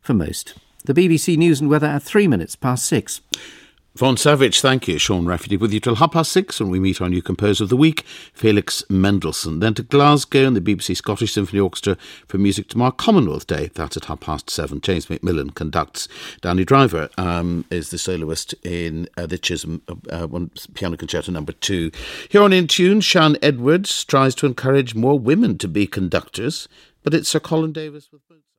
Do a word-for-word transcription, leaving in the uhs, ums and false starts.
for most. The B B C News and Weather at three minutes past six. Vaughan Savage, thank you. Sean Rafferty with you till half past six when we meet our new composer of the week, Felix Mendelssohn. Then to Glasgow and the B B C Scottish Symphony Orchestra for music to mark Commonwealth Day. That's at half past seven. James Macmillan conducts. Danny Driver um, is the soloist in uh, the Chisholm uh, one, Piano Concerto number two. Here on In Tune, Sian Edwards tries to encourage more women to be conductors, but it's Sir Colin Davis with boots.